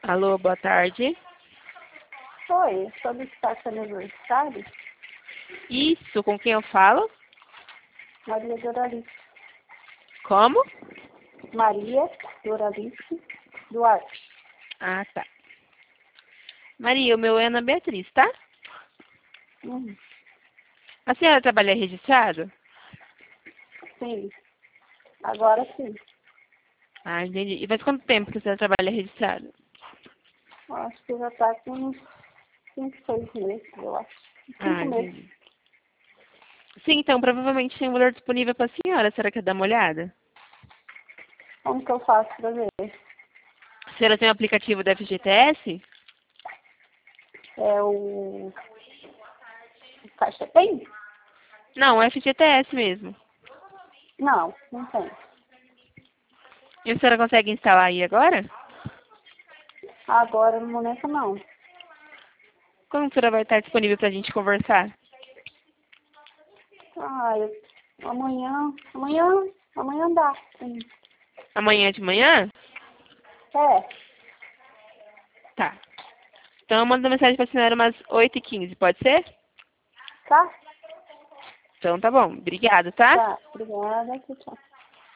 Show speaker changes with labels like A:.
A: Alô, boa tarde.
B: Oi, sobre estar aniversário,
A: Isso, com quem eu falo?
B: Maria Doralice.
A: Como?
B: Maria Doralice Duarte.
A: Ah, tá. Maria, o meu é Ana Beatriz, tá?
B: Uhum.
A: A senhora trabalha registrado?
B: Sim, agora sim.
A: Ah, entendi. E faz quanto tempo que a senhora trabalha registrado?
B: Acho que já está com uns 5, 6 meses, eu acho.
A: Ah,
B: 5 meses.
A: entendi. Sim, então, provavelmente tem um valor disponível para a senhora. A senhora quer dar uma olhada?
B: Como que eu faço para ver?
A: A senhora tem o aplicativo da FGTS?
B: É o Caixa Tem?
A: Não, é FGTS mesmo.
B: Não, não tem.
A: E a senhora consegue instalar aí agora?
B: Agora, no momento, não.
A: Quando a senhora vai estar disponível para a gente conversar?
B: Ah, amanhã dá. Sim.
A: Amanhã de manhã?
B: É,
A: Tá. Então eu mando mensagem para a senhora umas 8h15, pode ser?
B: tá?
A: Então tá bom. Obrigada, tá?
B: Tá, obrigada. Tchau, tchau.